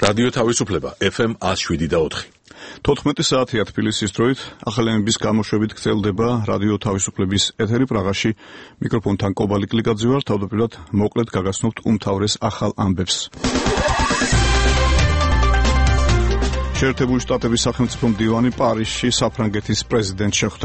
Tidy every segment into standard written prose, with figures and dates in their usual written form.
რადიო თავისუფლება FM 107.4. 14 საათია თბილისის დროით, ახალენების გამოშვებით გრძელდება რადიო თავისუფლების ეთერი პრაღაში. მიკროფონთან კობალი კლიკაძე ვარ, თავდაპირველად მოკლედ გაგაცნობთ უმთავრეს ახალ ამბებს. შეერთებული შტატების სახელმწიფო მდივანი პარიზში საფრანგეთის პრეზიდენტს შეხვდა.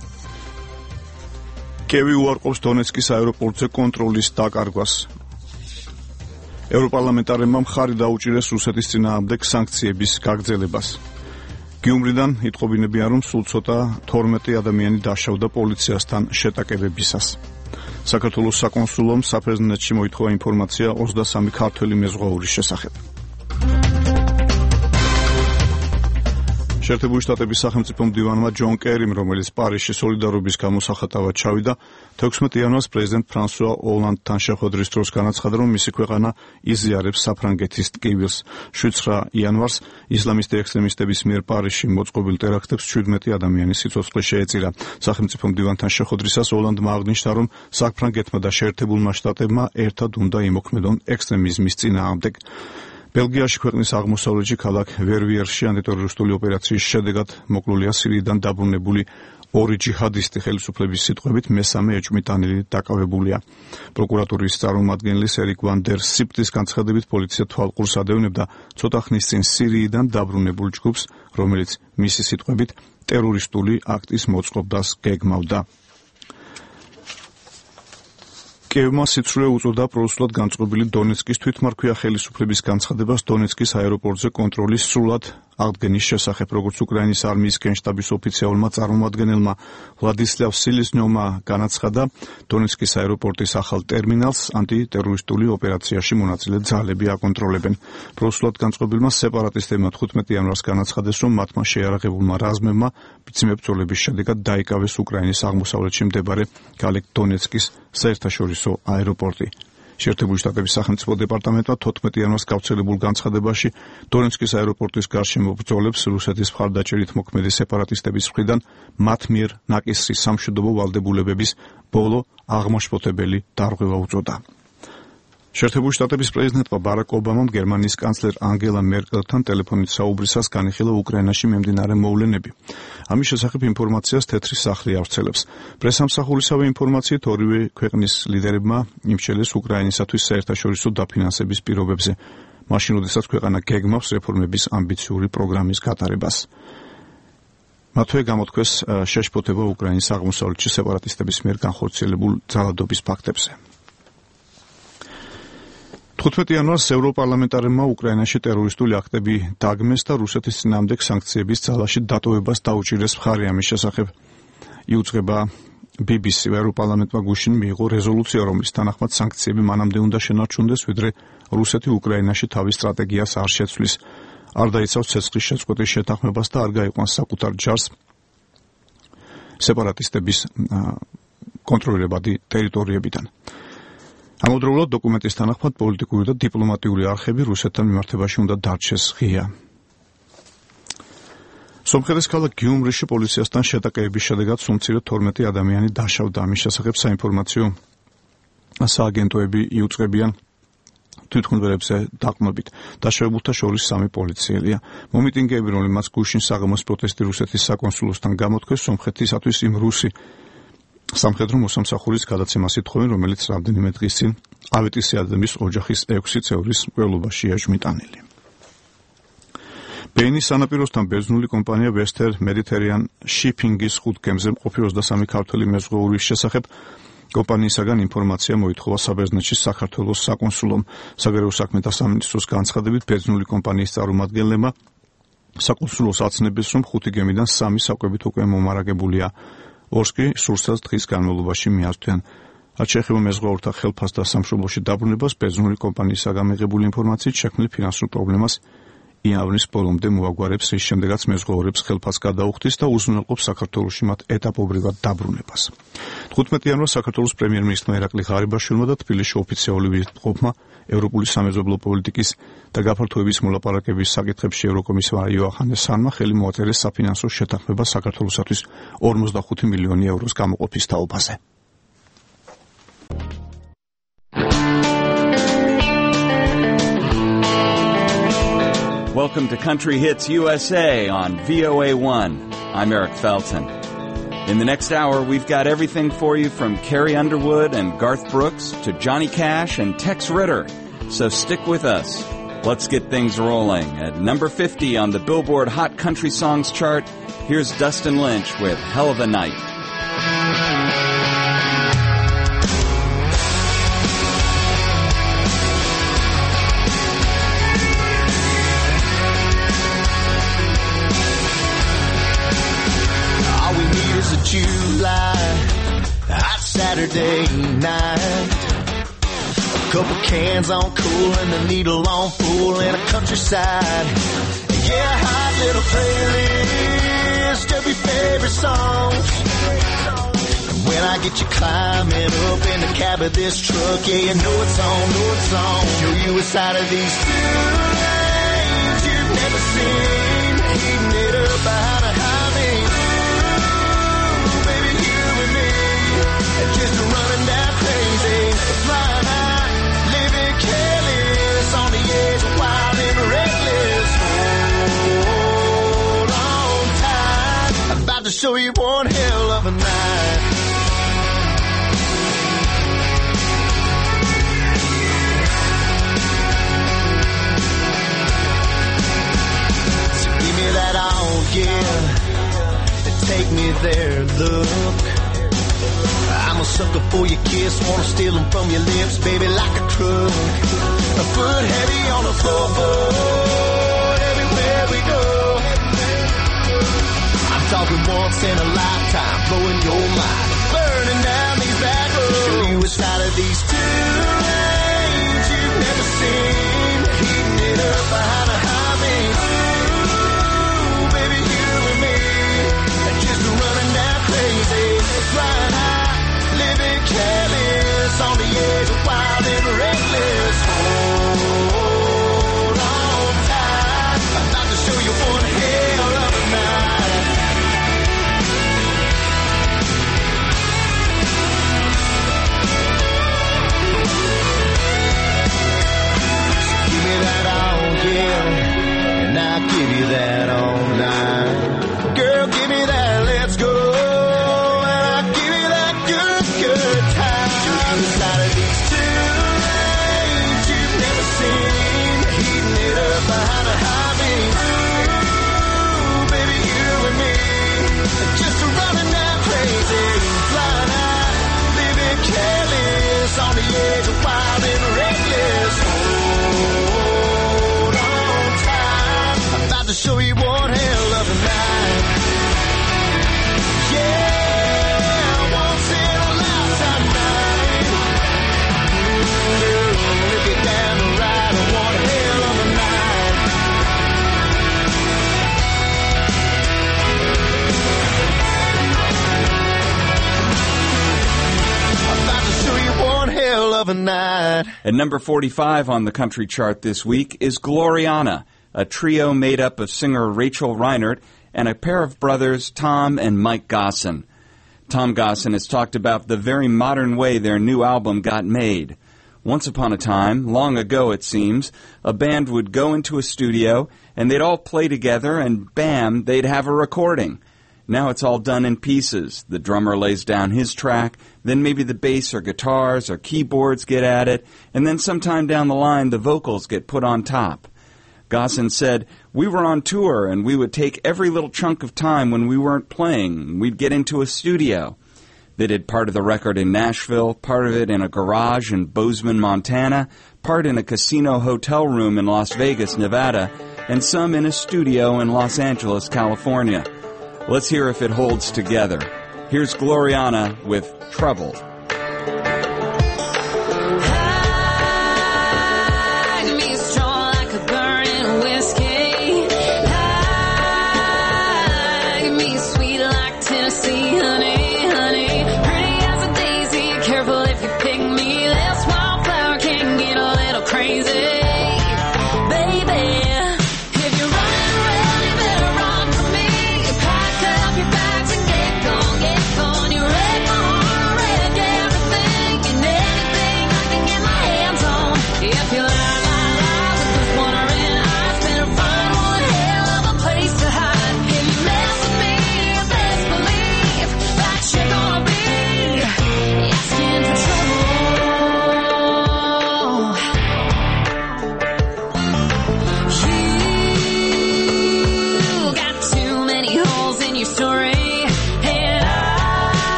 კევი უარყოფს დონეცკის აეროპორტზე კონტროლის დაკარგვას. ევროპარლამენტარებმა მხარი დაუჭირეს რუსეთის წინააღმდეგ სანქციების გაგრძელებას. გიუმრიდან იტყობინებიან, რომ სულ ცოტა 12 ადამიანი დაშავდა პოლიციასთან შეტაკებებისას. საქართველოს საკონსულომ საფრანგეთში მოითხოვა ინფორმაცია 23 ქართველი მეზღვაურის შესახებ. შეერთებული შტატების სახელმწიფო მდივანმა ჯონ კერიმ, რომელიც პარიზში სოლიდარობის გამოსახატავად ჩავიდა, 16 იანვარს პრეზიდენტ ფრანსუა ოლანდთან შეხვედრის დროს განაცხადა, რომ მისი ქვეყანა იზიარებს საფრანგეთის ტკივილს. 7 იანვარს ისლამისტი ექსტრემისტების მიერ პარიზში მოწყობილ ტერაქტებს 17 ადამიანის სიცოცხლე შეეწირა. სახელმწიფო მდივანთან შეხვედრისას ოლანდმა აღნიშნა, რომ საფრანგეთმა და შეერთებულმა შტატებმა ერთად უნდა იმოქმედონ ექსტრემიზმის წინააღმდეგ. ბელგიაში ქვეყნის აღმოსავლეთში ქალაქ ვერვიერში ანტიტერორისტული ოპერაციის შედეგად მოკლულია სირიიდან დაბრუნებული 2 ჯიჰადისტი. ხელისუფლების სიტყვებით მესამე ეჭვმიტანილი დაკავებულია. პროკურატურის წარმომადგენლის ერიკ ვან დერ სიპტის განცხადებით პოლიცია თვალყურს ადევნებდა ცოტა ხნის წინ სირიიდან დაბრუნებულ ჯგუფს, რომელიც მისი სიტყვებით ტერორისტული აქტის მოწყობას გეგმავდა. კიევმა სიცრუე უწოდა პრორუსულად განწყობილი დონეცკის თვითმარქვია ხელისუფლების განცხადებას დონეცკის აეროპორტზე კონტროლის სრულად აღდგენის შესახებ, როგორც უკრაინის არმიის გენშტაბის ოფიციალურმა წარმომადგენელმა ვლადისლავ სილიზნიოვმა განაცხადა, დონეცკის აეროპორტის ახალ ტერმინალს ანტიტერორისტული ოპერაციაში მონაწილე ძალები აკონტროლებენ. პრორუსულად განწყობილმა სეპარატისტებმა 15 იანვარს განაცხადეს, რომ მათმა შეიარაღებულმა რაზმებმა ბრძოლების შედეგად დაიკავეს უკრაინის აღმოსავლეთში მდებარე ქალაქ დონეცკის საერთაშორისო აეროპორტი. შეერთებული შტატების სახელმწიფო დეპარტამენტმა 14 იანვარს გავრცელებულ განცხადებაში დონეცკის აეროპორტის გარშემო ბრძოლებს რუსეთის მხარდაჭერით მოქმედი სეპარატისტების მხრიდან მათ მიერ ნაკისრი სამშვიდობო ვალდებულებების ბოლო აღმაშფოთებელი დარღვევა უწოდა. შეერთებული შტატების პრეზიდენტმა ბარაკ ობამამ გერმანიის კანცლერ ანგელა მერკელთან ტელეფონით საუბრისას განიხილა უკრაინაში მიმდინარე მოვლენები. ამის შესახებ ინფორმაციას თეთრი სახლი ავრცელებს. პრესამსახურისავე ინფორმაციით ორივე ქვეყნის ლიდერებმა იმჩნევლეს უკრაინისათვის საერთაშორისო დაფინანსების პირობებზე, მაშინ როდესაც ქვეყანა გეგმავს რეფორმების ამბიციური პროგრამის გატარებას. მათვე გამოთქვეს შეშფოთება უკრაინის აღმოსავლეთში სეპარატისტების მიერ განხორციელებულ ძალადობის ფაქტებზე. 15 იანვარს ევროპარლამენტარებმა უკრაინაში ტერორისტული აქტები დაგმეს და რუსეთის წინააღმდეგ სანქციების ძალაში დატოვებას დაუჭირეს მხარი. ამის შესახებ იუწყება BBC. ევროპარლამენტმა გუშინ მიიღო რეზოლუცია, რომლის თანახმად სანქციები მანამდე უნდა შენარჩუნდეს, ვიდრე რუსეთი უკრაინაში თავის სტრატეგიას არ შეცვლის, არ დაიცავს ცეცხლის შეწყვეტის შეთანხმებას და არ გაიყვანს საკუთარ ჯარს სეპარატისტების კონტროლირებადი ტერიტორიებიდან. ამავდროულად დოკუმენტის თანახმად პოლიტიკური და დიპლომატიური არხები რუსეთთან მიმართებაში უნდა დარჩეს ღია. სომხეთის ქალაქ გიუმრიში პოლიციასთან შეტაკებების შედეგად სულ 12 ადამიანი დაშავდა. ამის შესახებ საინფორმაციო სააგენტოები იუწყებიან თვითმკვლელებზე დაყრდნობით. დაშავებულთა შორის 3 პოლიციელია. მომიტინგეები, რომლებმაც გუშინ საღამოს პროტესტი რუსეთის საკონსულოსთან გამოთქვეს, სომხეთისათვის იმ რუსი სამხედრო მოსამსახურის გადაცემას ითხოვენ, რომელიც რამდენიმე დღის წინ ავითისიადების ოჯახის 6 წევრის მკვლელობაშია ჟმიტანილი. ბეინის სანაპიროსთან ბერძნული კომპანია Western Mediterranean Shipping-ის 5 გემზე მყოფი 23 ქართველი მეზღვაურის შესახებ კომპანიისაგან ინფორმაცია მოითხოვა საბერძნეთში საქართველოს საკონსულომ. საგარეო საქმეთა სამინისტროს განცხადებით, ბერძნული კომპანიის წარმომადგენლებმა საკონსულოს აცნებეს, რომ 5 გემიდან 3 საკვებით უკვე მომარაგებულია. ორს კი სურსას დღის განმავლობაში მიართვიან. რაც შეეხება მეზღვაურთა ხელფასს და სამშობლოში დაბრუნებას, ბერძნული კომპანიისაგან მიღებული ინფორმაციით შექმნილ ფინანსურ პრობლემას ივნისის ბოლომდე მოაგვარებს, რის შემდეგაც მეზღვაურებს ხელფასს გადაუხდის და უზრუნველყოფს საქართველოში მათ ეტაპობრივად დაბრუნებას. 15 იანვარს საქართველოს პრემიერ-მინისტრმა ირაკლი ღარიბაშვილმა და თბილისში ოფიციალური ვიზიტყოფმა ევროპული სამეზობლო პოლიტიკის და გაფართოების მოლაპარაკების საკითხებში ევროკომისარმა იოჰანეს ჰანმა ხელი მოაწერეს საფინანსო შეთანხმებას საქართველოსათვის 45 მილიონი ევროს გამოყოფის თაობაზე. welcome to Country Hits USA on VOA1. I'm Eric Felton. In the next hour, we've got everything for you from Carrie Underwood and Garth Brooks to Johnny Cash and Tex Ritter. So stick with us. Let's get things rolling. At number 50 on the Billboard Hot Country Songs chart, here's Dustin Lynch with Hell of a Night. July, hot Saturday night. A couple cans on cool and the needle on full in a countryside. Yeah, hot little playlist of your favorite songs. And when I get you climbing up in the cab of this truck, yeah, you know it's on, Show you a side of these two lanes you've never seen. Heating it up behind a highway. Just running down crazy, flying high, living careless, on the edge of wild and reckless. Hold on tight, I'm about to show you one hell of a night. So give me that all, yeah, and take me there, look. I'm a sucker for your kiss, wanna steal them from your lips, baby, like a crook. A foot heavy on the floorboard, everywhere we go. I'm talking once in a lifetime, blowing your mind, burning down these back roads. Show you a side of these two lanes you've never seen. Heating it up behind a highway. Ooh, baby, you and me, just running down crazy, flying high. Living careless, on the edge of wild and reckless. Hold on tight, I'm about to show you one hell of a night. So give me that all, yeah, and I'll give you that all night. Girl, give me that, let's go. Inside of these two lanes you've never seen, heating it up behind a highway. Ooh, baby, you and me, just running down crazy, flying high, living careless, on the edge of wild and reckless. Hold on tight, I'm about to show you one hell of a night. Yeah. Of a night. At number 45 on the country chart this week is Gloriana, a trio made up of singer Rachel Reinert and a pair of brothers, Tom and Mike Gosson. Tom Gosson has talked about the very modern way their new album got made. Once upon a time, long ago it seems, a band would go into a studio and they'd all play together and bam, they'd have a recording. Now it's all done in pieces. The drummer lays down his track, then maybe the bass or guitars or keyboards get at it, and then sometime down the line the vocals get put on top. Gosson said, "We were on tour and we would take every little chunk of time when we weren't playing. We'd get into a studio." They did part of the record in Nashville, part of it in a garage in Bozeman, Montana, part in a casino hotel room in Las Vegas, Nevada, and some in a studio in Los Angeles, California. Let's hear if it holds together. Here's Gloriana with Trouble. If you lie, with this wandering eyes, better find one.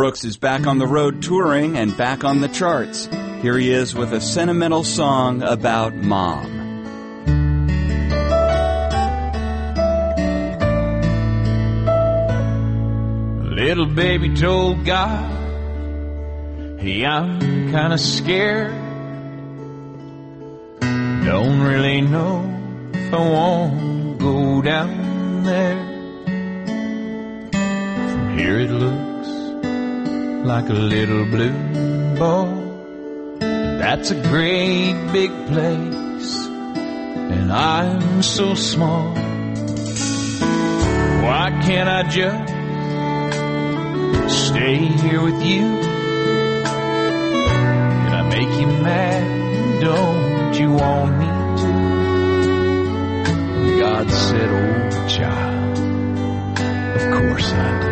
Brooks is back on the road touring and back on the charts. Here he is with a sentimental song about Mom. Little baby told God, hey, I'm kinda scared. Don't really know if I want to go down there. From here it looks like a little blue ball. That's a great big place, and I'm so small. Why can't I just stay here with you? Did I make you mad? Don't you want me to? God said, oh child, of course I do.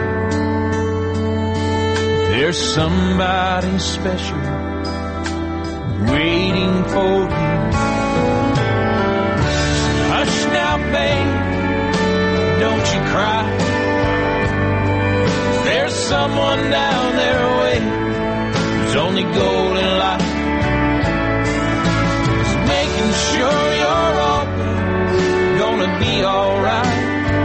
There's somebody special waiting for you. Hush now, babe, don't you cry. There's someone down there waiting whose only goal in life is making sure you're always gonna be alright.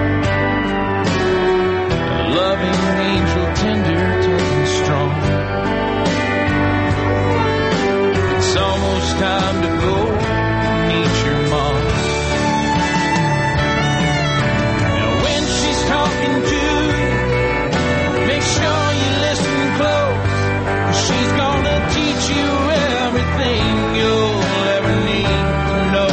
A loving angel, tender, tough and strong. It's almost time to go meet your mom. Now when she's talking to you, make sure you listen close, 'cause she's gonna teach you everything you'll ever need to know.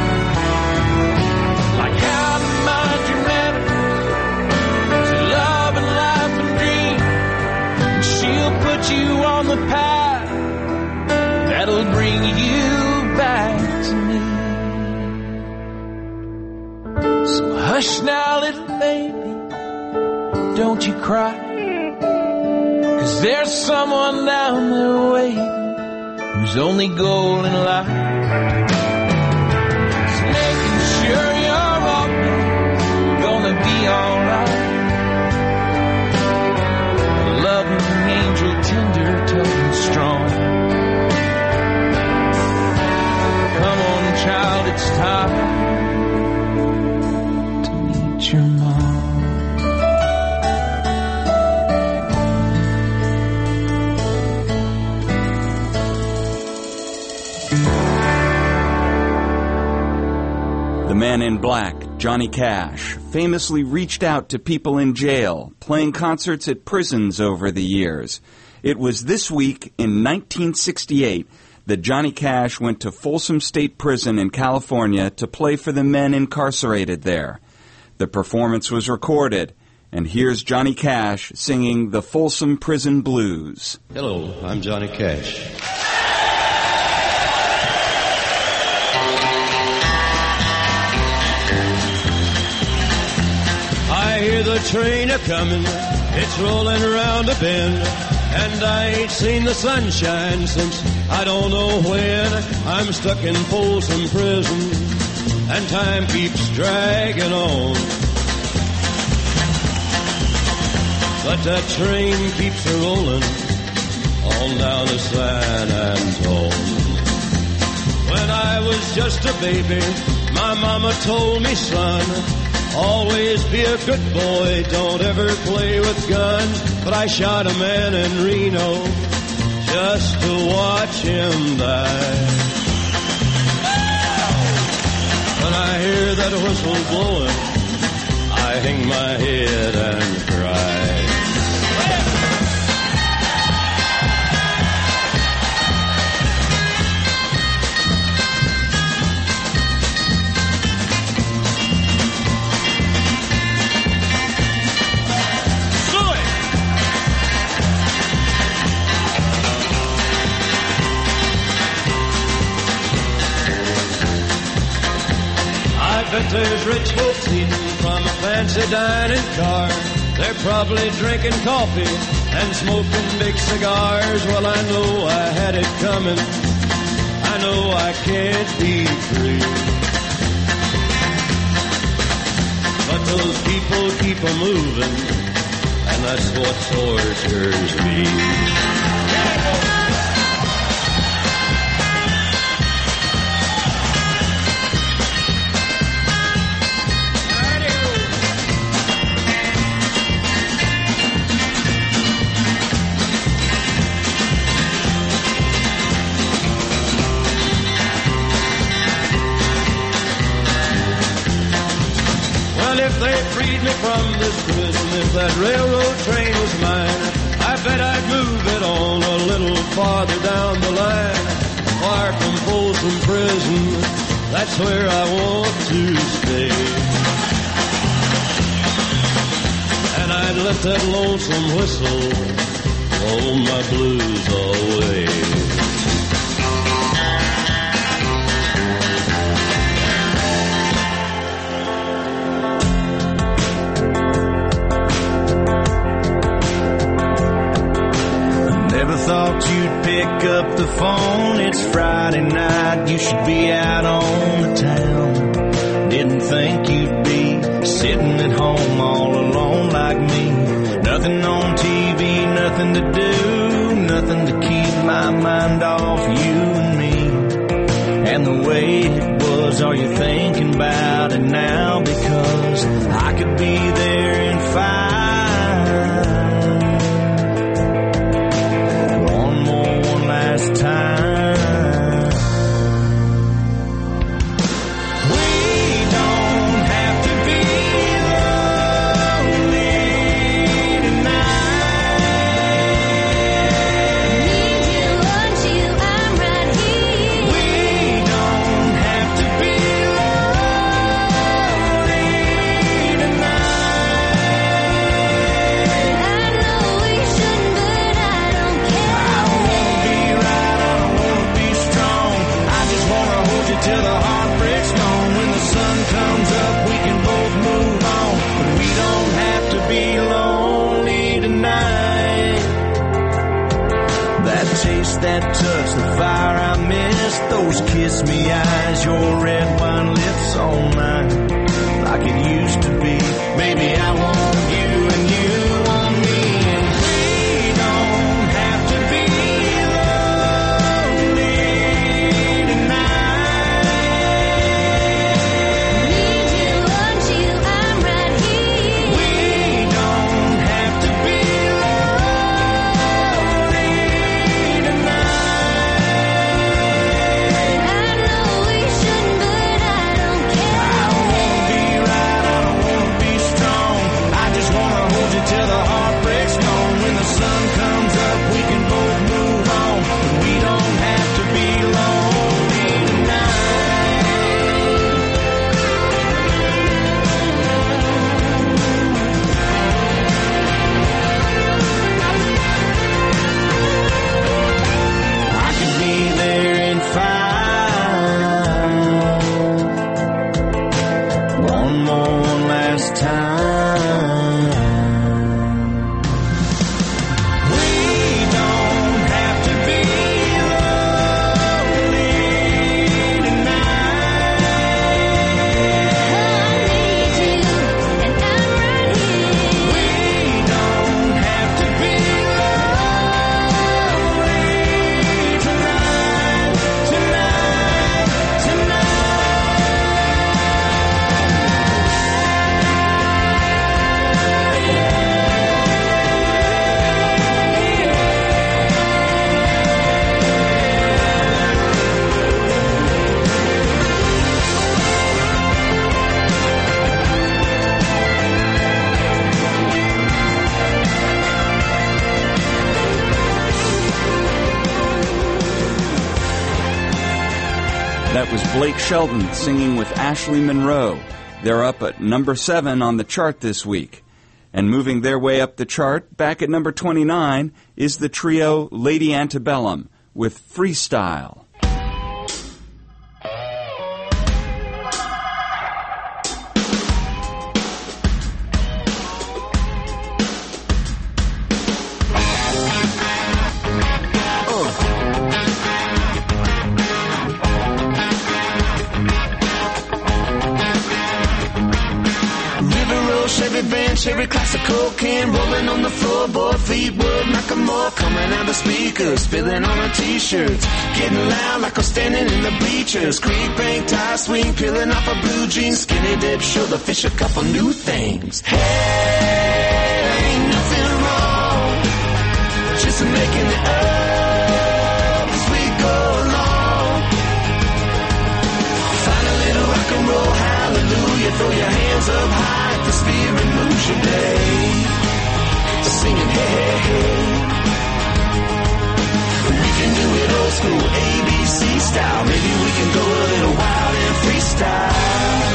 Like how to mind your manners, to love and life and dream. And she'll put you on the path that'll bring you back to me. So hush now, little baby, don't you cry. 'Cause there's someone down there waiting whose only goal in life is making sure you're always gonna be alright. A loving angel, tender, tough and strong. Come on, child, it's time to meet your mom. The man in black, Johnny Cash, famously reached out to people in jail, playing concerts at prisons over the years. It was this week in 1968 that Johnny Cash went to Folsom State Prison in California to play for the men incarcerated there. The performance was recorded, and here's Johnny Cash singing the Folsom Prison Blues. Hello, I'm Johnny Cash. I hear the train a-comin', it's rolling around a bend, and I ain't seen the sunshine since I don't know when. I'm stuck in Folsom Prison, and time keeps dragging on. But that train keeps a-rolling on down to San Antone. When I was just a baby, my mama told me, son, always be a good boy, don't ever play with guns. But I shot a man in Reno just to watch him die. When I hear that whistle blowing, I hang my head and cry. But there's rich folks eating from a fancy dining car. They're probably drinking coffee and smoking big cigars. Well, I know I had it coming. I know I can't be free. But those people keep a moving, and and that's what tortures me. If they freed me from this prison, if that railroad train was mine, I bet I'd move it on a little farther down the line. Far from Folsom Prison, that's where I want to stay. And I'd let that lonesome whistle blow my blues away. Thought you'd pick up the phone. It's Friday night, you should be out on the town. Didn't think you'd be sitting at home all alone like me. Nothing on TV, nothing to do, nothing to keep my mind off you and me. And the way it was, are you thinking about it now? Because I could be there in 5. Time. We don't have to be lonely tonight. Need you, want you, I'm right here. We don't have to be lonely tonight. I know we shouldn't, but I don't care. I won't be right. Till the heartbreak's gone. When the sun comes up, we can both move on. But we don't have to be lonely tonight. That taste, that touch, the fire I miss, those kiss me eyes, your red wine lips all night, like it used to be. Baby, I want you and you want me. And we don't have to be lonely tonight. Till the heartbreak's gone. When the sun comes up, we can both move on. But we don't have to be lonely tonight. I could be there in 5. One last time. That was Blake Shelton singing with Ashley Monroe. They're up at number 7 on the chart this week. And moving their way up the chart, back at number 29, is the trio Lady Antebellum with Freestyle. French, every class of cocaine, rolling on the floorboard, Fleetwood, Macklemore, coming out the speakers, spilling on our t-shirts, getting loud like I'm standing in the bleachers, creep bank, tie swing, peeling off a blue jeans, skinny dip, shoulder fish, a couple new things. Hey, ain't nothing wrong, just making it up as we go along. Find a little rock and roll, hallelujah, throw your hands up high if the spirit moves your day. Singing hey, hey, hey. We can do it old school, ABC style. Maybe we can go a little wild and freestyle.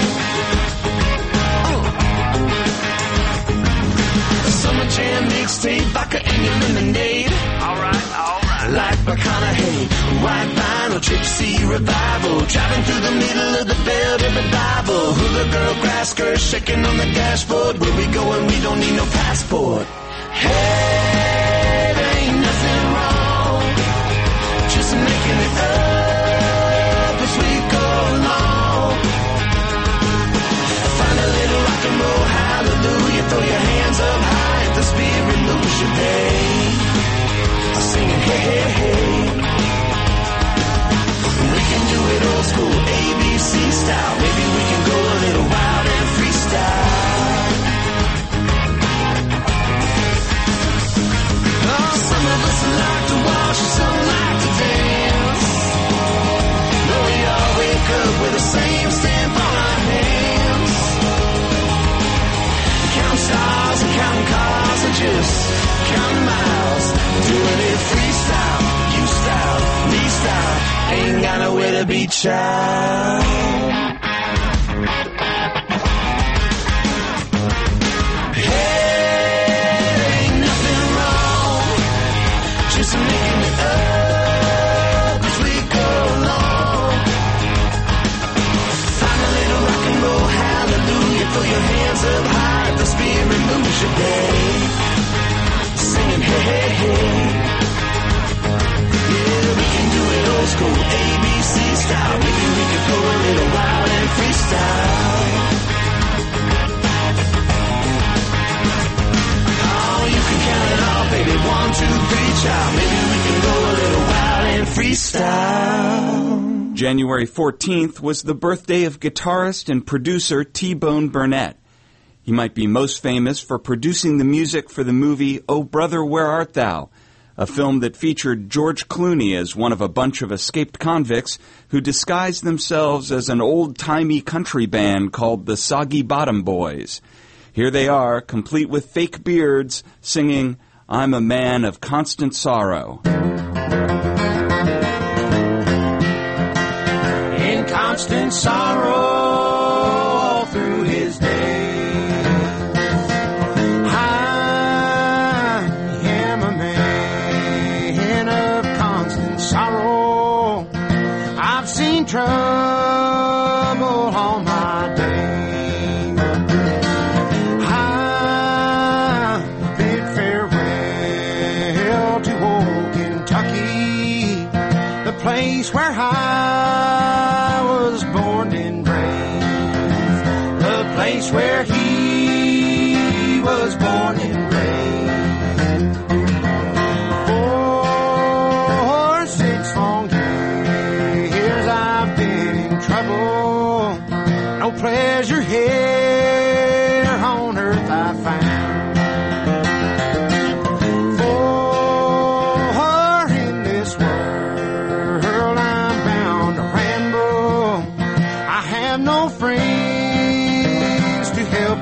A summer jam mixtape, vodka and your lemonade. Alright. Like McConaughey, white vinyl, gypsy revival, driving through the middle of the belt of the Bible. Hula girl, grass skirt, shaking on the dashboard. Where we going? We don't need no passport. Hey, there ain't nothing wrong, just making it up as we go along. Find a little rock and roll, hallelujah, throw your hands up high if the spirit moves your day. Singing hey, hey, hey. We can do it old school, ABC style. Maybe we can go a little wild and freestyle. Oh, some of us like to wash, some like to dance. But we all wake up with the same stamp on our hands. Count stars and counting cars and just counting miles. Doing it freestyle, you style, me style. Ain't got nowhere to be, child. Making it up as we go along. Find a little rock and roll, hallelujah, throw your hands up high if the spirit moves your day. Singing hey, hey, hey. Yeah, we can do it old school, ABC style. Maybe we could go a little wild and freestyle. Oh, you can count it all, baby, 1, 2, 3, child. Maybe we can go a little wild and freestyle. January 14th was the birthday of guitarist and producer T-Bone Burnett. He might be most famous for producing the music for the movie Oh Brother, Where Art Thou?, a film that featured George Clooney as one of a bunch of escaped convicts who disguised themselves as an old-timey country band called the Soggy Bottom Boys. Here they are, complete with fake beards, singing I'm a Man of Constant Sorrow. In constant sorrow all through his days, I am a man of constant sorrow. I've seen trouble all my days. I bid farewell to old Kentucky, the place where I was born and raised, the place where he was born and raised. For 6 long years I've been in trouble, no pleasure here on earth I found. For in this world I'm bound to ramble, I have no friends to help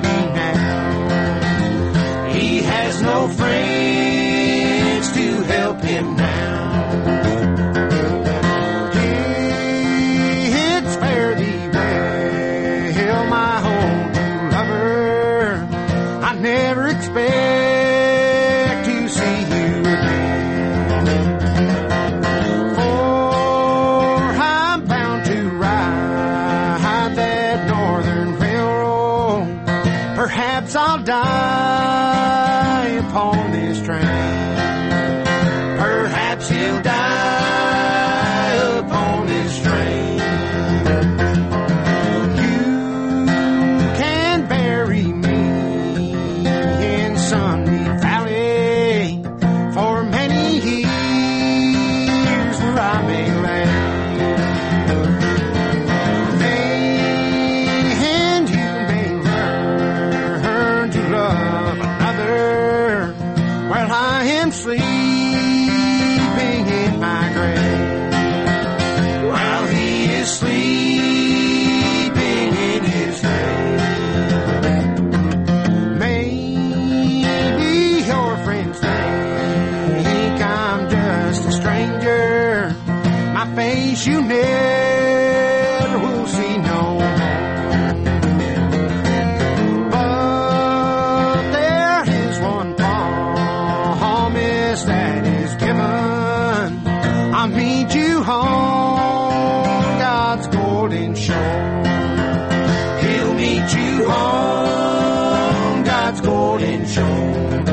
face you never will see no more. But there is one promise that is given. I'll meet you on God's golden shore. He'll meet you on God's golden shore.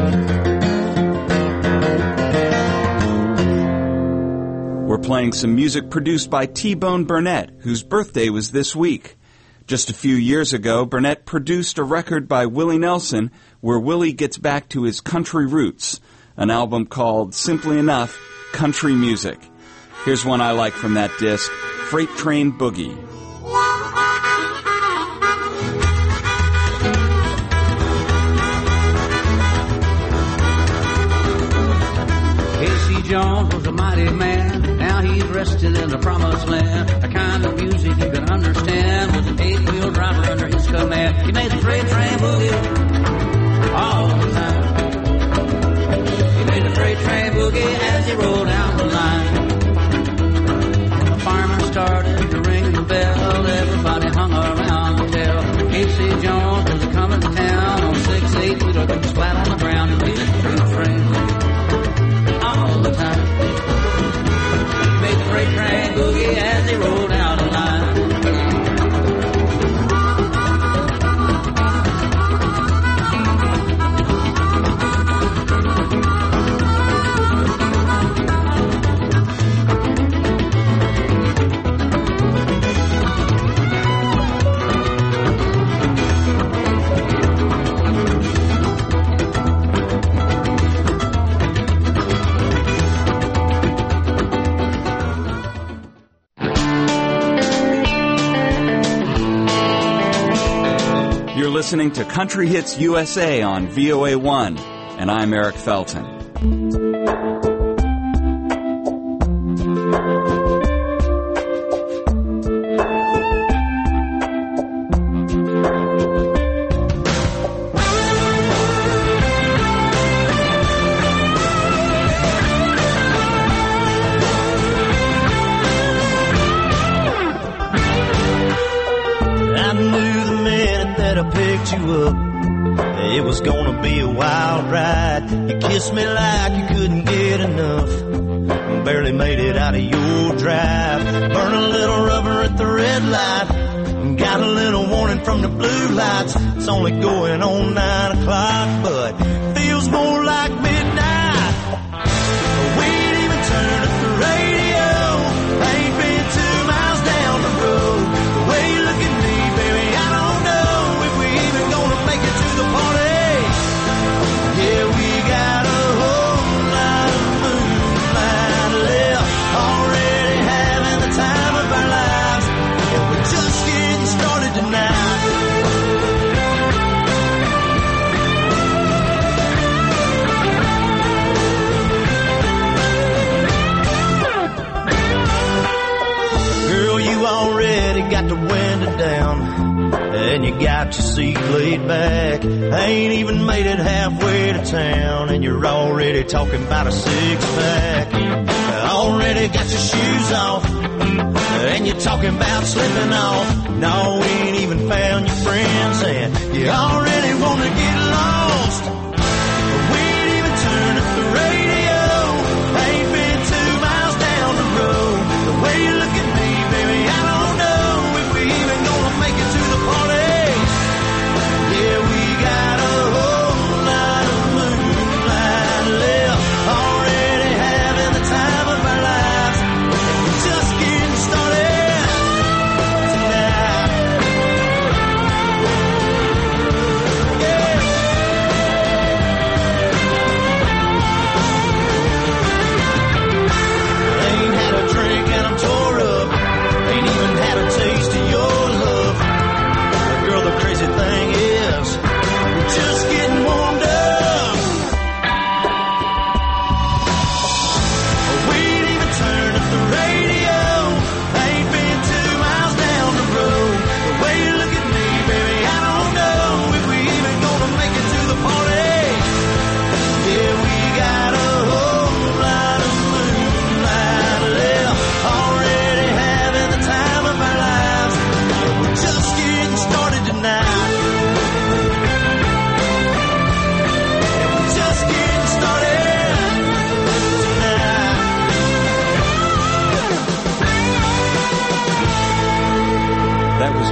We're playing some music produced by T-Bone Burnett, whose birthday was this week. Just a few years ago, Burnett produced a record by Willie Nelson where Willie gets back to his country roots, an album called Simply Enough Country Music. Here's one I like from that disc, Freight Train Boogie. Casey Jones was a mighty man. Now he's rested in the promised land. The kind of music you can understand with an 8-wheel driver under his command. He made the freight train boogie all the time. He made the freight train boogie as he rolled down the line. The farmer started to ring the bell. Everybody hung around to tell. Casey Jones was coming to town on 6-8 wheeler that was flat on the ground. He made the freight train all the time. Made the freight train boogie as he rolled down the line. Listening to Country Hits USA on VOA1, and I'm Eric Felton. It was gonna be a wild ride. You kissed me like you couldn't get enough. Barely made it out of your drive. Burn a little rubber at the red light. Got a little warning from the blue lights. It's only going on 9 o'clock, but feels more like midnight. We ain't even turned up the radio. Ain't been 2 miles down the road. The way you look at me, baby, I don't know if we even gonna make it to the party. Yeah, we got a whole lot of moonlight left. Already having the time of our lives. And we're just getting started tonight. Girl, you already got the window down. And you got your seat laid back. Ain't even made it halfway to town, and you're already talking about a 6-pack. Already got your shoes off, and you're talking about slipping off. No, we ain't even found your friends, and you already want to get lost. We ain't even turned up the radio. Ain't been 2 miles down the road. The way you look at me, baby, I don't know if we even gonna make it to the party. Yeah, we got a whole lot of moonlight left. Already having the time of our lives. We're just getting started tonight. Yeah.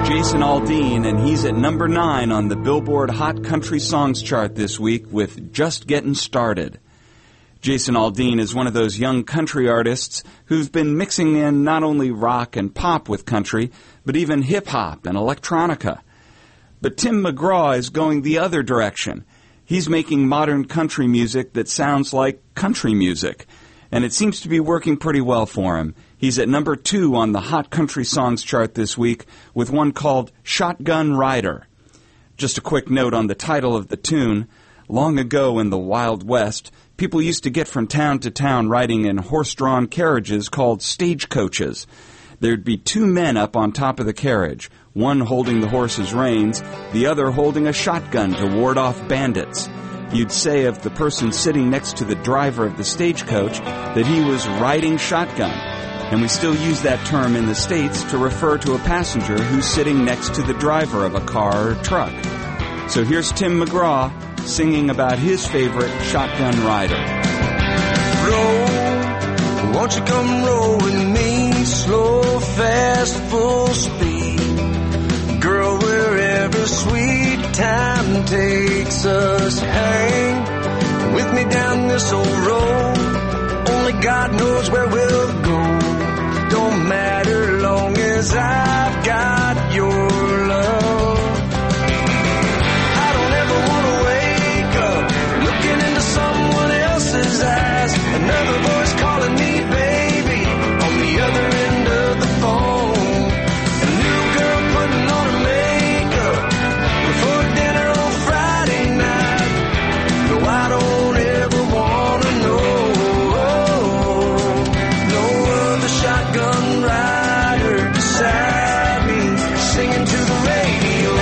Jason Aldean, and he's at number 9 on the Billboard Hot Country Songs chart this week with Just Getting Started. Jason Aldean is one of those young country artists who's been mixing in not only rock and pop with country, but even hip-hop and electronica. But Tim McGraw is going the other direction. He's making modern country music that sounds like country music, and it seems to be working pretty well for him. He's at number 2 on the Hot Country Songs chart this week with one called Shotgun Rider. Just a quick note on the title of the tune. Long ago in the Wild West, people used to get from town to town riding in horse-drawn carriages called stagecoaches. There'd be 2 men up on top of the carriage, one holding the horse's reins, the other holding a shotgun to ward off bandits. You'd say of the person sitting next to the driver of the stagecoach that he was riding shotgun. And we still use that term in the States to refer to a passenger who's sitting next to the driver of a car or truck. So here's Tim McGraw singing about his favorite shotgun rider. Roll, won't you come roll with me? Slow, fast, full speed. Girl, wherever sweet time takes us, hang with me down this old road. Only God knows where we'll go. Don't matter long as I've got your love. I don't ever want to wake up looking into someone else's eyes. Another voice calling me baby on the other end of the phone. A new girl putting on her makeup before dinner on Friday night. No, I don't ever want to know. Shotgun rider beside me, singing to the radio.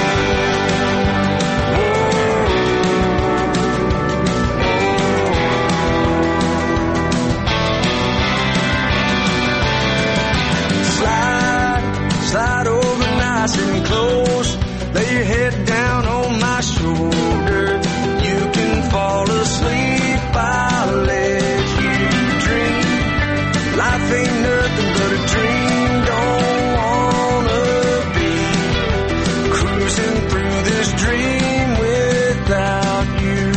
Slide over nice and close. Lay your head down on my shoulder. You can fall asleep, I'll let you dream. Life ain't nothing but a dream, don't wanna be cruising through this dream without you.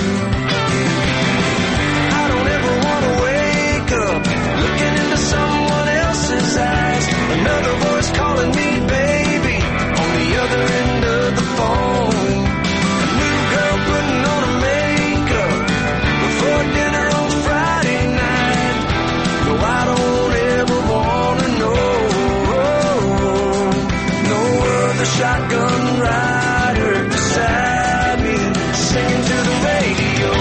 I don't ever wanna wake up looking into someone else's eyes. Another voice calling me baby on the other end of the phone. A new girl putting on her makeup before dinner on Friday night. No, I don't ever wanna know. No other shotgun rider beside me, singing to the radio.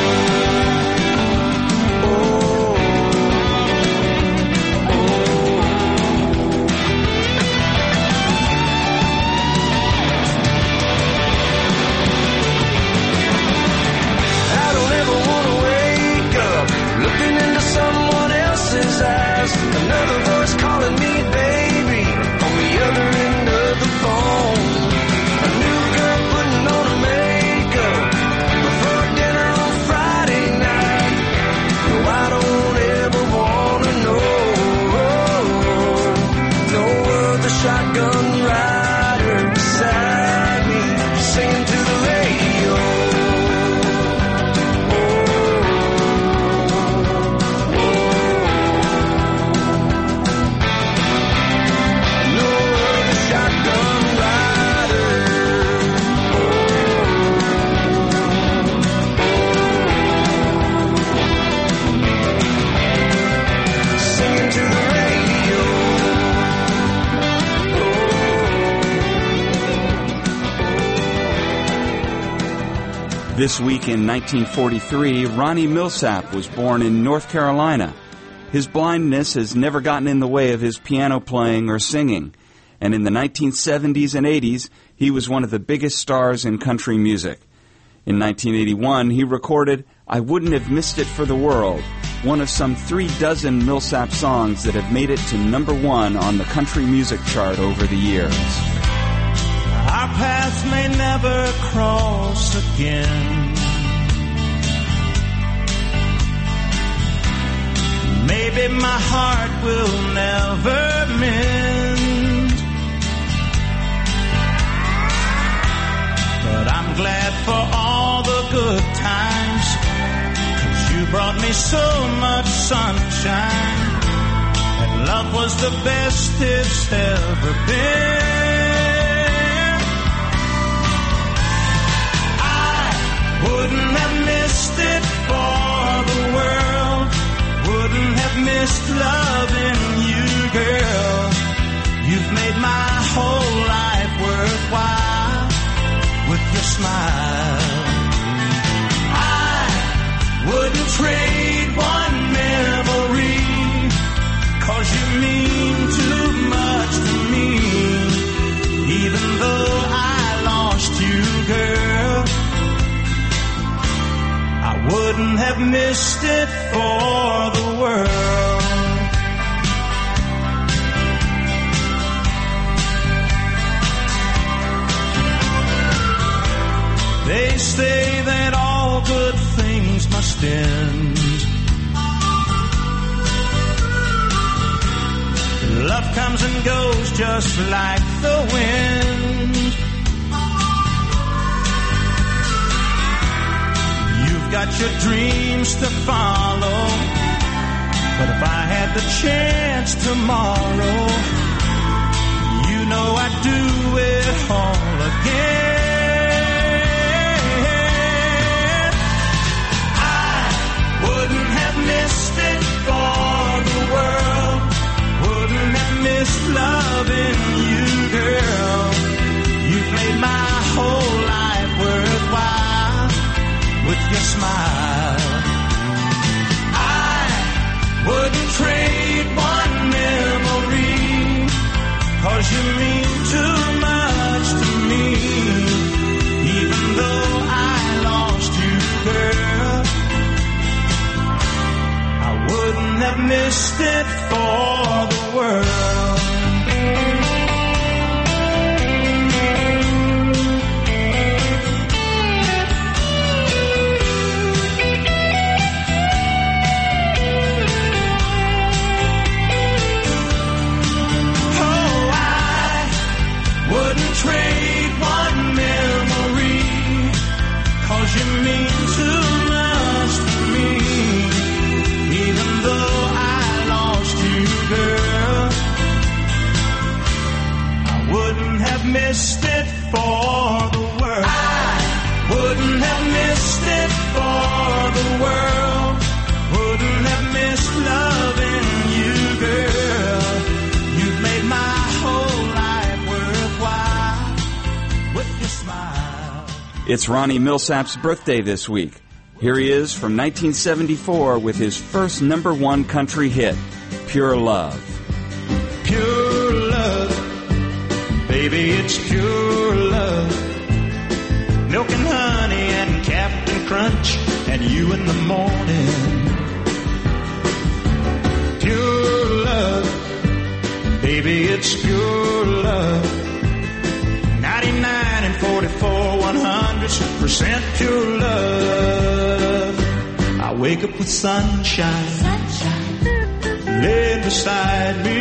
I don't ever wanna wake up looking into someone else's eyes. Another voice calling me baby on the other end of the phone. A new girl putting on her makeup before dinner on Friday night. No, I don't ever wanna know. No other shotgun rider beside me, singing to the radio. This week in 1943, Ronnie Milsap was born in North Carolina. His blindness has never gotten in the way of his piano playing or singing, and in the 1970s and 80s, he was one of the biggest stars in country music. In 1981, he recorded I Wouldn't Have Missed It for the World, one of some 36 Milsap songs that have made it to number 1 on the country music chart over the years. Our paths may never cross again. Maybe my heart will never mend. me so much sunshine, that love was the best it's ever been. I wouldn't have missed it for the world, wouldn't have missed loving you, girl. You've made my whole life worthwhile with your smile. I wouldn't trade one memory, 'cause you mean too much to me. Even though I lost you, girl, I wouldn't have missed it for the world. They say that all good things must end. Love comes and goes just like the wind. You've got your dreams to follow, but if I had the chance tomorrow, you know I'd do it all again. Wouldn't have missed it for the world, wouldn't have missed loving you, girl. You've made my whole life worthwhile with your smile. I wouldn't trade one memory, 'cause you mean too much to me. Even though I lost you, girl, wouldn't have missed it for the world. Oh, I wouldn't trade one memory, 'cause you mean too much to me. Even though I lost you, girl, I wouldn't have missed it for the world. I wouldn't have missed it for the world, wouldn't have missed loving you, girl. You've made my whole life worthwhile with your smile. It's Ronnie Millsap's birthday this week. Here he is from 1974 with his first #1 country hit, Pure Love. Pure love, baby, it's pure love. Milk and honey and Captain Crunch and you in the morning. Pure love, baby, it's pure love. 99 and 44 100% pure love. I wake up with sunshine, laying beside me,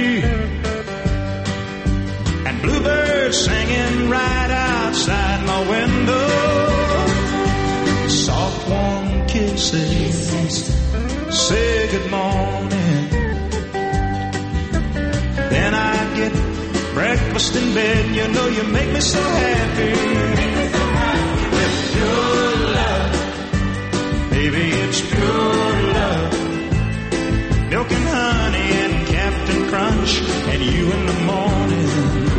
and bluebirds singing right outside my window. Soft warm kisses say good morning. Then I get breakfast in bed. You know you make me so happy. With pure love, baby, it's pure love. Milk and honey and Captain Crunch and you in the morning.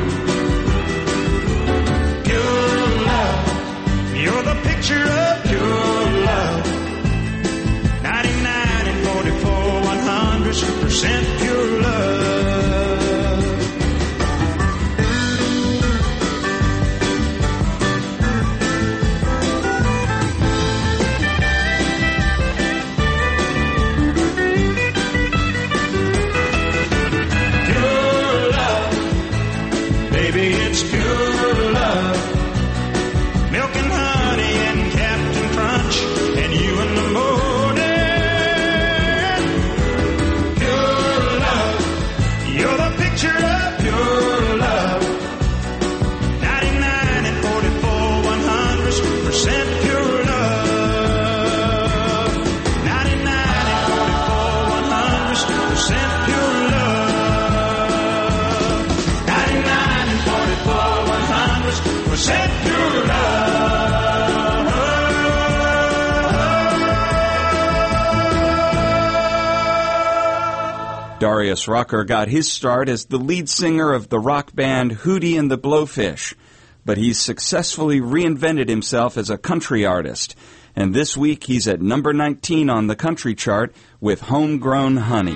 Pure love, you're the picture of pure love. 99 and 44 100% pure love. Darius Rucker got his start as the lead singer of the rock band Hootie and the Blowfish, but he's successfully reinvented himself as a country artist, and this week he's at number 19 on the country chart with Homegrown Honey.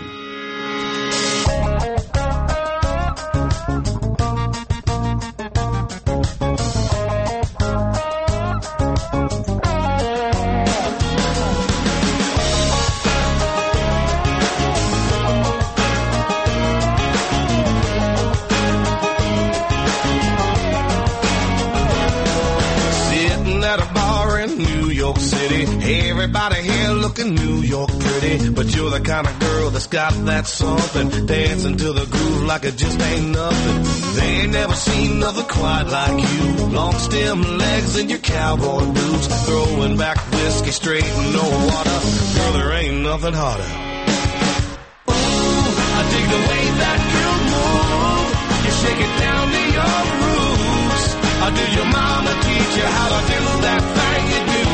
Everybody here looking New York pretty, but you're the kind of girl that's got that something, dancing to the groove like it just ain't nothing. They ain't never seen nothing quite like you. Long stem legs and your cowboy boots, throwing back whiskey straight and no water. Girl, there ain't nothing harder. Ooh, I dig the way that you move. You shake it down to your roots. Or did your mama teach you how to do that thing you do?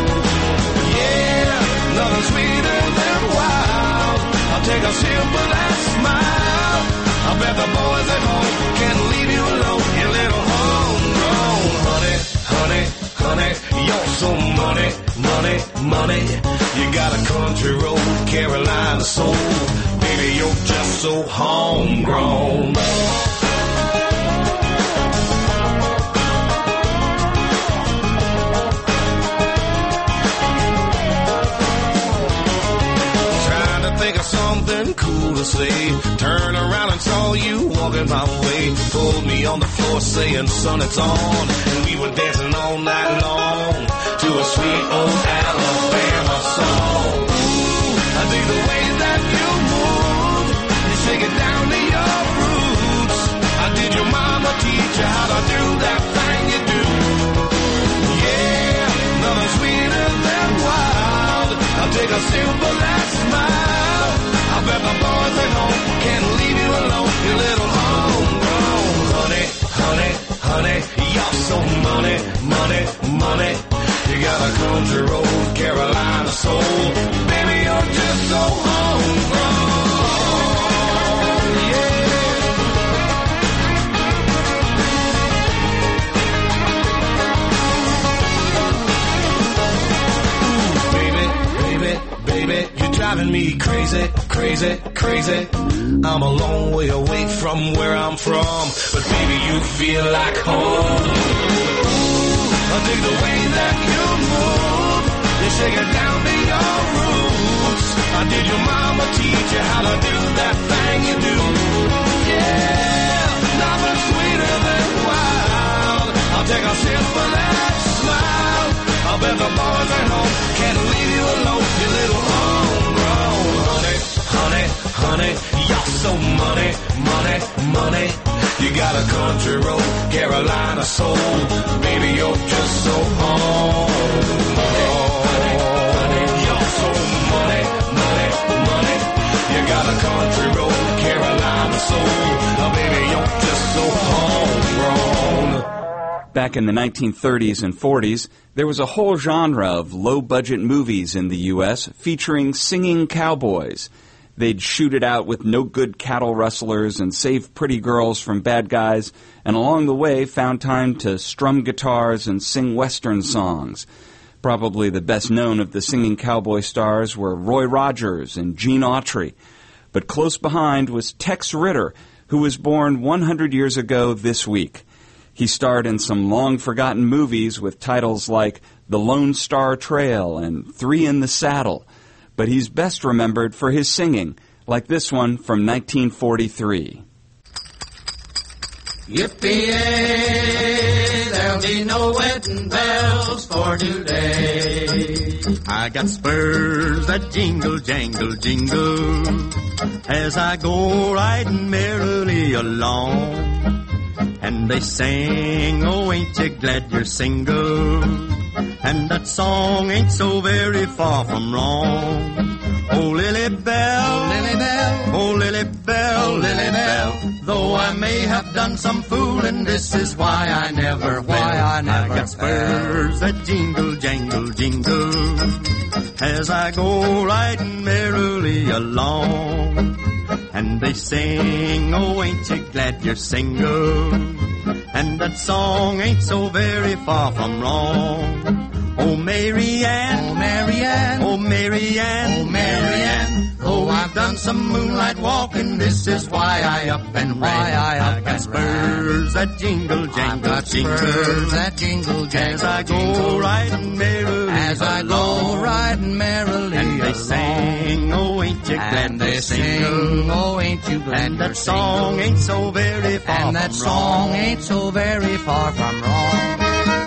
Nothing sweeter than wild. I'll take a simple and smile. I bet the boys at home can't leave you alone. You little homegrown honey, honey, honey. You're so money, money, money. You got a country road, Carolina soul. Baby, you're just so homegrown. Think of something cool to say. Turn around and saw you walking my way. Pulled me on the floor saying, son, it's on. And we were dancing all night long to a sweet old Alabama song. Ooh, I dig the way that you move. You shake it down to your roots. I did your mama teach you how to do that thing you do? Yeah, nothing sweeter than wild. I'll take a simple and smile. I bet the boys at home can't leave you alone. You little homegrown honey, honey, honey. You're so money, money, money. You got a country road, Carolina soul. Baby, you're just so homegrown. Baby, you're driving me crazy, crazy, crazy. I'm a long way away from where I'm from, but baby, you feel like home. I dig the way that you move. You shake it down to your roots. I did your mama teach you how to do that thing you do? Yeah, nothing sweeter than wild. I'll take a simple and smile. I bet the boys at home can't leave you alone. You little homegrown honey, honey, honey. You're so money, money, money. You got a country road, Carolina soul. Baby, you're just so homegrown. You're so money, money, money. You got a country road, Carolina soul. Oh, baby, you're just so homegrown. Back in the 1930s and 40s, there was a whole genre of low-budget movies in the U.S. featuring singing cowboys. They'd shoot it out with no-good cattle rustlers and save pretty girls from bad guys, and along the way found time to strum guitars and sing Western songs. Probably the best known of the singing cowboy stars were Roy Rogers and Gene Autry. But close behind was Tex Ritter, who was born 100 years ago this week. He starred in some long-forgotten movies with titles like The Lone Star Trail and Three in the Saddle, but he's best remembered for his singing, like this one from 1943. Yippee-yay, there'll be no wedding bells for today. I got spurs that jingle, jangle, jingle, as I go riding merrily along. And they sing, oh, ain't you glad you're single? And that song ain't so very far from wrong. Oh, Lily Bell, oh, Lily Bell, oh, Lily Bell, Lily Bell. Though I may have done some fooling, this is why I never I got spurs that jingle, jangle, jingle, as I go riding merrily along. And they sing, oh, ain't you glad you're single? And that song ain't so very far from wrong. Oh, Mary Ann, Oh, Mary Ann, oh, Mary Ann, oh, Mary Ann. oh, I've done some moonlight walking, this is why I up and ran. I got spurs that jingle, I've jangle, got jingle. spurs that jingle, jangle, As I go riding merrily, as I go riding merrily and they along. sing, oh, ain't you glad And they you're sing, single? oh, ain't you glad And you're that song ain't so very far And that from song wrong. ain't so very far from wrong.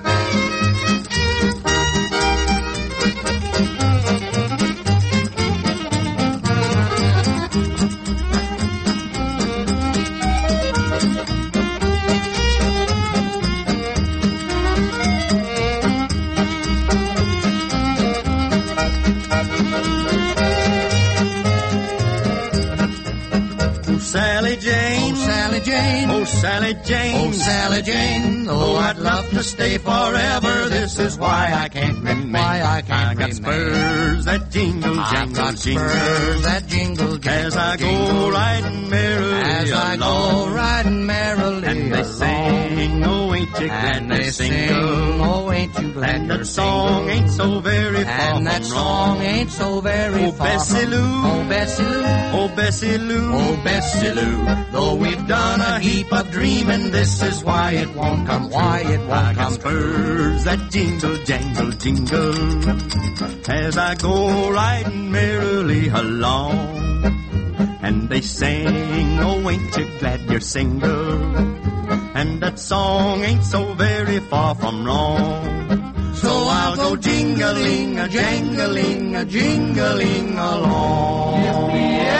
Sally Jane, Oh, Sally Jane, oh, Sally Jane, oh, Sally Jane, oh, I'd love to stay forever. This is why I can't remain. Why I can't got remain. spurs that jingle, I've jangle, got jingle. spurs that jingle, jangle, As I jingle. go riding merrily As I along. go riding merrily And they along. sing, oh, ain't you glad And you're they sing, single? oh, ain't you glad And you're that song single? ain't so very far from And that song wrong. ain't so very Oh, far Bessie from Lou. Oh, Bessie Lou, Oh, Bessie Lou, oh, Bessie Lou. though we've done a heap of dreaming, this is why it won't come. Why it won't I got come spurs that jingle, jangle, jingle, as I go riding merrily along. And they sing, oh, ain't you glad you're single? And that song ain't so very far from wrong. So I'll go jingling, a jangling, a jingling along.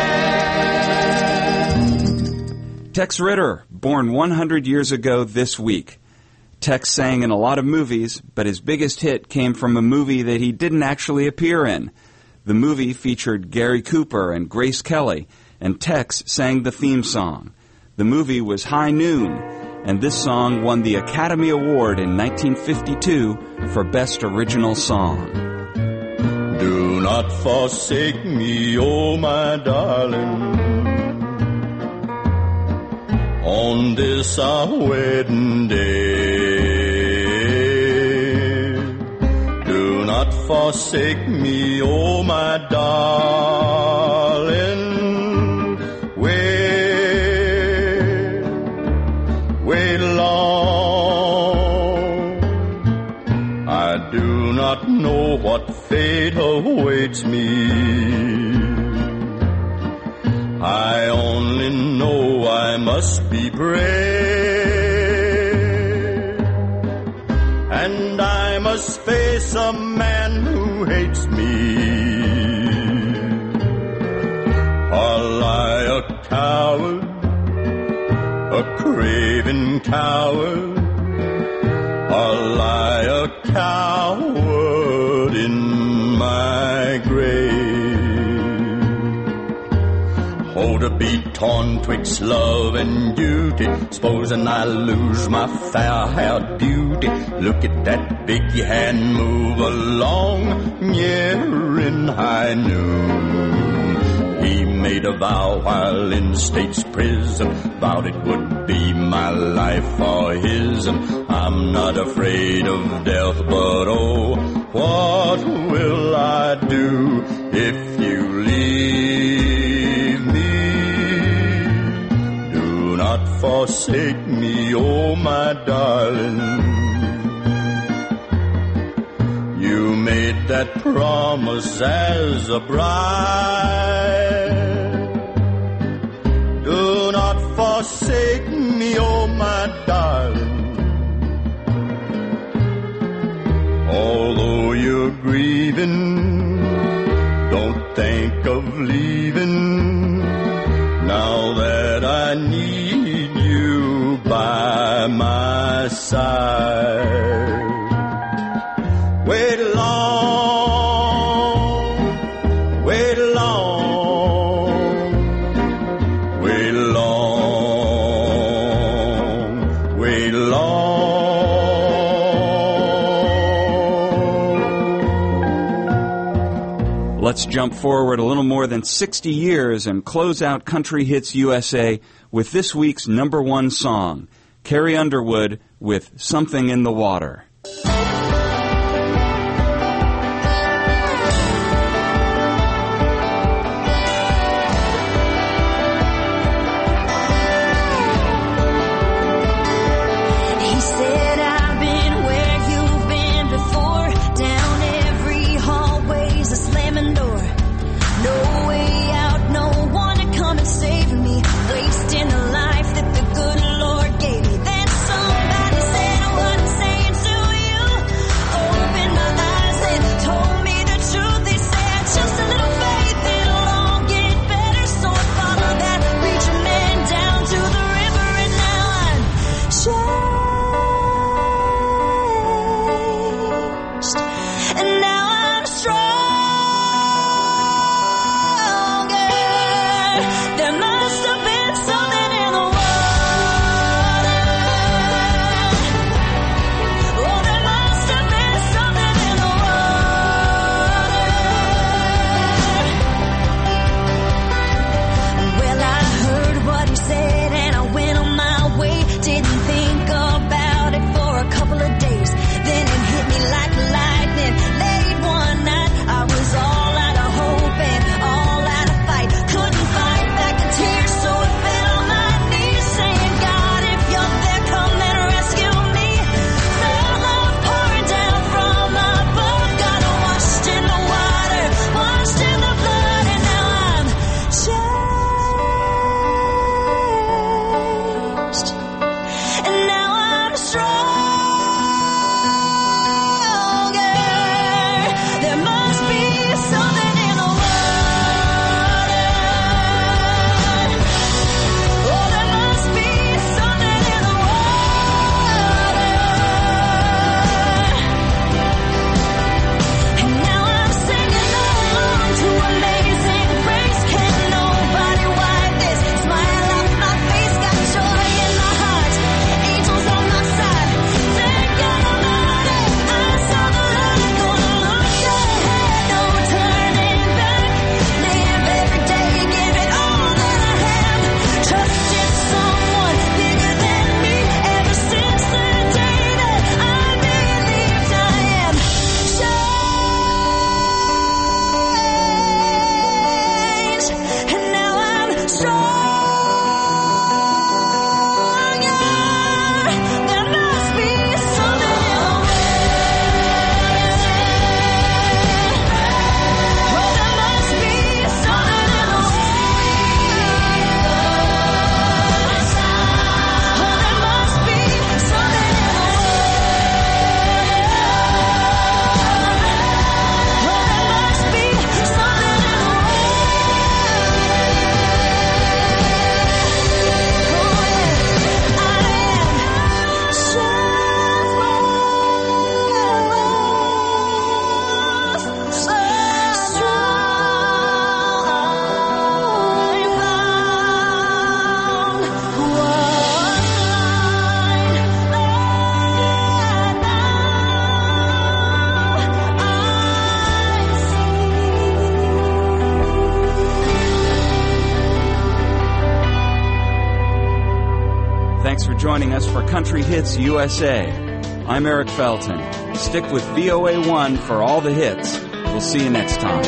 Tex Ritter, born 100 years ago this week. Tex sang in a lot of movies, but his biggest hit came from a movie that he didn't actually appear in. The movie featured Gary Cooper and Grace Kelly, and Tex sang the theme song. The movie was High Noon, and this song won the Academy Award in 1952 for Best Original Song. Do not forsake me, oh my darling, on this our wedding day. Do not forsake me, oh my darling. Wait long. I do not know what fate awaits me. I only know I must be brave, and I must face a man who hates me. I'll lie a coward, a craven coward. I'll lie a coward in my grave. Oh, to be torn twixt love and duty, supposing I lose my fair-haired beauty. Look at that big hand move along, yeah, in high noon. He made a vow while in state's prison, vowed it would be my life or his, and I'm not afraid of death, but oh, what will I do if you leave me? Do not forsake me, oh my darling. You made that promise as a bride. Do not forsake me, oh my darling. Although you're grieving, don't think of leaving. Now that I need you by my side. Wait long, wait long, wait long, wait long. let's jump forward a little more than 60 years and close out Country Hits USA with this week's #1 song, Carrie Underwood with Something in the Water. Thanks for joining us for Country Hits USA. I'm Eric Felton. Stick with VOA1 for all the hits. We'll see you next time.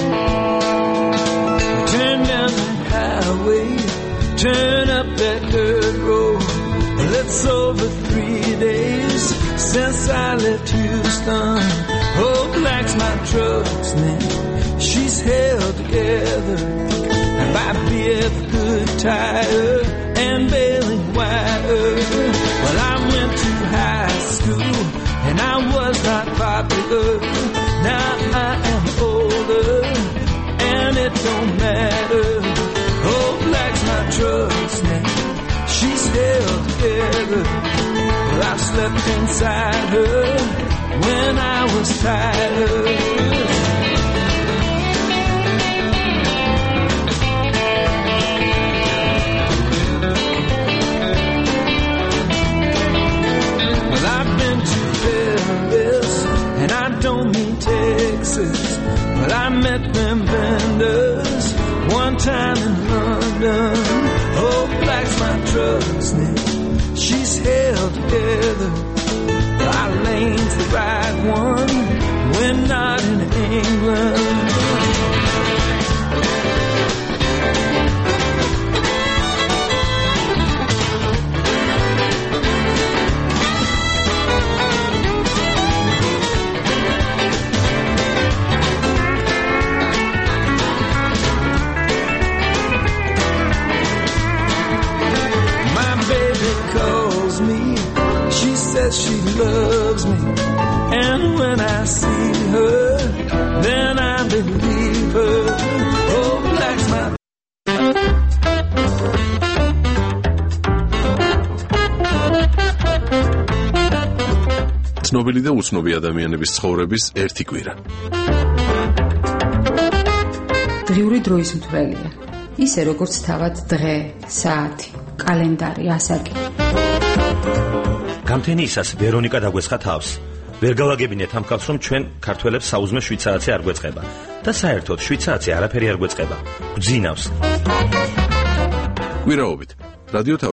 Turn down the highway, turn up that dirt road. It's over 3 days since I left Houston. Oh, black's my truck's name. She's held together by BF Good Tire and baling wire. Well, I went to high school and I was not popular. Now I am older and it don't matter. Oh, black's my truck's name. She's held together. Well, I slept inside her when I was tired. And I don't mean Texas, but I met them then held together. Our lane's the right one. We're not in England. She loves me, and when I see her, then I believe her. Oh, black's my ცნობილი და უცნობი ადამიანების ცხოვრების ერთი კვირა. დღიური დროის მთვრელია. ისე როგორც თავად დღე, საათი, კალენდარი, ასაკი. გამთენიისას ვერონიკა დაგვესხა თავს. ვერ გავაგებინეთ ამ კაცს, რომ ჩვენ ქართველებს საუზმე შვიცარიცი არ გვეწყება და საერთოდ შვიცარიცი არაფერი არ გვეწყება. გვძინავს. კვირაობით რადიო